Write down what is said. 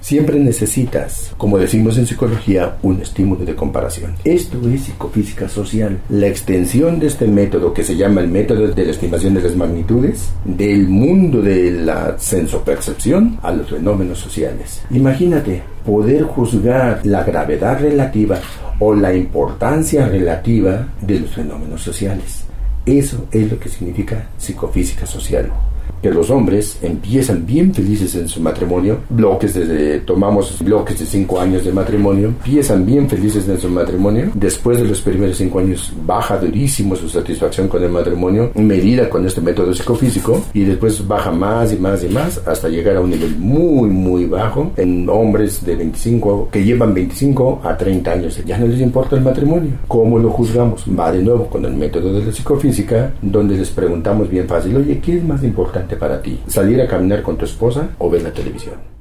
Siempre necesitas, como decimos en psicología, un estímulo de comparación. Esto es psicofísica social, la extensión de este método que se llama el método de la estimación de las magnitudes, del mundo de la sensopercepción a los fenómenos sociales. Imagínate poder juzgar la gravedad relativa o la importancia relativa de los fenómenos sociales. Eso es lo que significa psicofísica social. Que los hombres empiezan bien felices en su matrimonio, tomamos bloques de 5 años de matrimonio, empiezan bien felices en su matrimonio, después de los primeros 5 años baja durísimo su satisfacción con el matrimonio, medida con este método psicofísico, y después baja más y más y más, hasta llegar a un nivel muy muy bajo, en hombres de 25, que llevan 25 a 30 años, ya no les importa el matrimonio. ¿Cómo lo juzgamos? Va de nuevo con el método de la psicofísica, donde les preguntamos bien fácil, oye, ¿qué es más importante para ti? ¿Salir a caminar con tu esposa o ver la televisión?